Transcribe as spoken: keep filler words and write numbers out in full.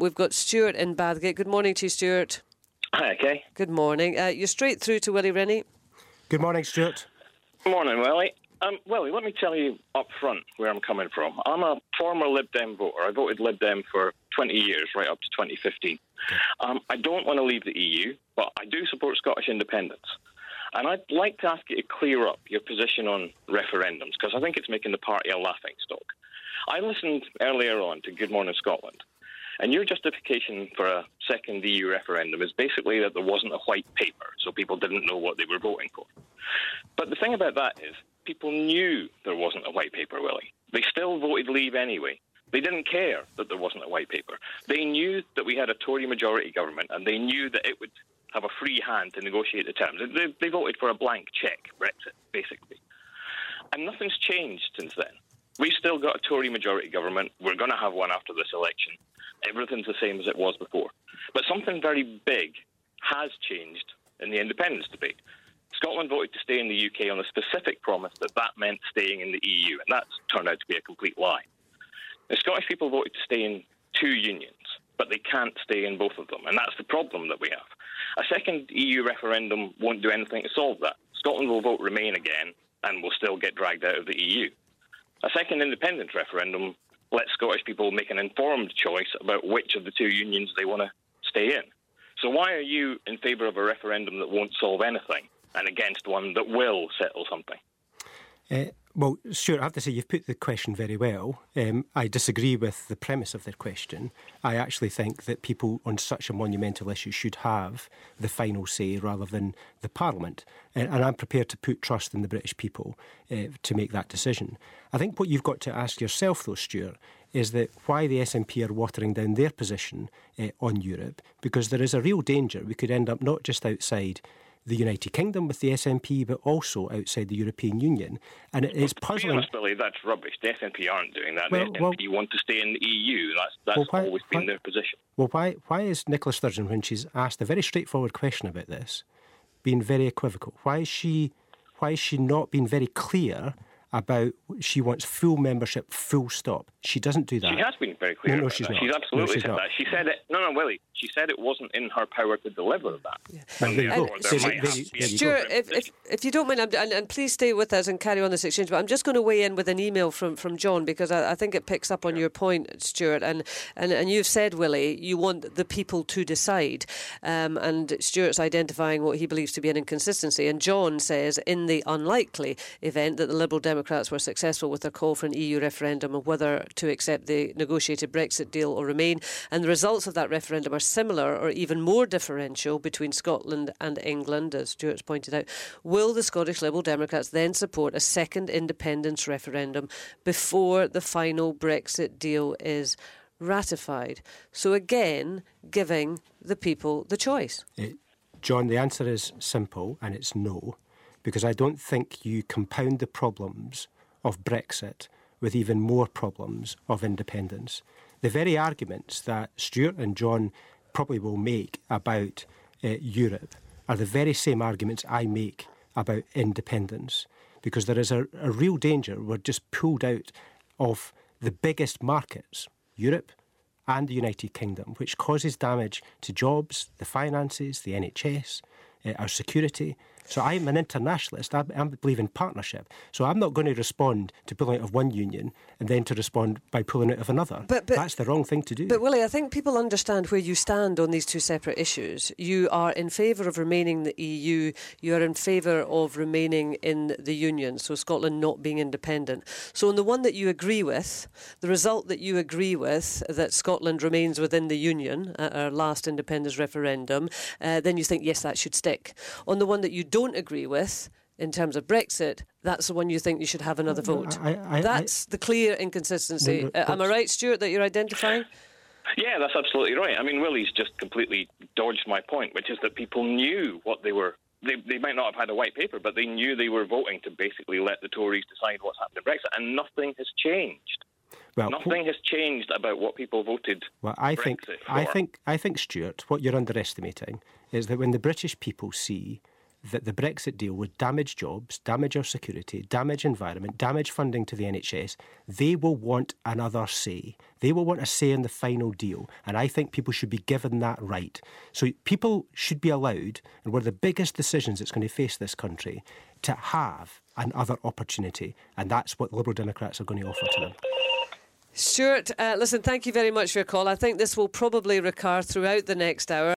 we've got Stuart in Bathgate. Good morning to you, Stuart. Hi, okay. Good morning. Uh, you're straight through to Willie Rennie. Good morning, Stuart. Good morning, Willie. Um, Willie, let me tell you up front where I'm coming from. I'm a former Lib Dem voter. I voted Lib Dem for twenty years, right up to twenty fifteen. Um, I don't want to leave the E U, but I do support Scottish independence. And I'd like to ask you to clear up your position on referendums, because I think it's making the party a laughingstock. I listened earlier on to Good Morning Scotland, and your justification for a second E U referendum is basically that there wasn't a white paper, so people didn't know what they were voting for. But the thing about that is, people knew there wasn't a white paper, Willie. They still voted leave anyway. They didn't care that there wasn't a white paper. They knew that we had a Tory majority government, and they knew that it would have a free hand to negotiate the terms. They, they voted for a blank cheque, Brexit, basically. And nothing's changed since then. We've still got a Tory majority government. We're going to have one after this election. Everything's the same as it was before. But something very big has changed in the independence debate. Scotland voted to stay in the U K on the specific promise that that meant staying in the E U, and that's turned out to be a complete lie. The Scottish people voted to stay in two unions, but they can't stay in both of them, and that's the problem that we have. A second E U referendum won't do anything to solve that. Scotland will vote Remain again, and will still get dragged out of the E U. A second independence referendum lets Scottish people make an informed choice about which of the two unions they want to stay in. So why are you in favour of a referendum that won't solve anything and against one that will settle something? Uh, well, Stuart, I have to say you've put the question very well. Um, I disagree with the premise of their question. I actually think that people on such a monumental issue should have the final say rather than the Parliament. And, and I'm prepared to put trust in the British people uh, to make that decision. I think what you've got to ask yourself, though, Stuart, is that why the S N P are watering down their position uh, on Europe, because there is a real danger we could end up not just outside the United Kingdom with the S N P, but also outside the European Union. And it is puzzling. Honest, Billy, that's rubbish. The S N P aren't doing that. Well, the S N P well, want to stay in the E U. That's, that's well, why, always been why, their position. Well, why, why is Nicola Sturgeon, when she's asked a very straightforward question about this, being very equivocal? Why is she, why is she not being very clear about she wants full membership, full stop? She doesn't do that. She has been very clear no, no, about she's that. Not. She's absolutely no, she's said not. that. She said it. No, no, Willie. She said it wasn't in her power to deliver that. Yeah. Well, there you go. There So might there have you- to be there a you Stuart, different if, if, if you don't mind, I'm, and, and please stay with us and carry on this exchange, but I'm just going to weigh in with an email from, from John, because I, I think it picks up on your point, Stuart, and, and, and you've said, Willie, you want the people to decide, um, and Stuart's identifying what he believes to be an inconsistency, and John says, in the unlikely event that the Liberal Democrats were successful with their call for an E U referendum of whether to accept the negotiated Brexit deal or remain, and the results of that referendum are similar or even more differential between Scotland and England, as Stuart's pointed out, will the Scottish Liberal Democrats then support a second independence referendum before the final Brexit deal is ratified? So again, giving the people the choice. Uh, John, the answer is simple, and it's no, because I don't think you compound the problems of Brexit with even more problems of independence. The very arguments that Stuart and John probably will make about uh, Europe are the very same arguments I make about independence, because there is a, a real danger we're just pulled out of the biggest markets, Europe and the United Kingdom, which causes damage to jobs, the finances, the N H S, uh, our security. So I'm an internationalist. I, I believe in partnership. So I'm not going to respond to pulling out of one union and then to respond by pulling out of another. But, but, That's the wrong thing to do. But Willie, I think people understand where you stand on these two separate issues. You are in favour of remaining in the E U. You are in favour of remaining in the Union, so Scotland not being independent. So on the one that you agree with, the result that you agree with, that Scotland remains within the Union at our last independence referendum, uh, then you think, yes, that should stick. On the one that you don't agree with, in terms of Brexit, that's the one you think you should have another vote. I, I, that's I, the clear inconsistency. No, no, uh, am I right, Stuart, that you're identifying? Yeah, that's absolutely right. I mean, Willie's just completely dodged my point, which is that people knew what they were... They, they might not have had a white paper, but they knew they were voting to basically let the Tories decide what's happened in Brexit, and nothing has changed. Well, nothing has changed about what people voted well, I Brexit think, for. I think, I think, Stuart, what you're underestimating is that when the British people see that the Brexit deal would damage jobs, damage our security, damage environment, damage funding to the N H S, they will want another say. They will want a say in the final deal. And I think people should be given that right. So people should be allowed, and one of the biggest decisions that's going to face this country, to have another opportunity. And that's what Liberal Democrats are going to offer to them. Stuart, uh, listen, thank you very much for your call. I think this will probably recur throughout the next hour.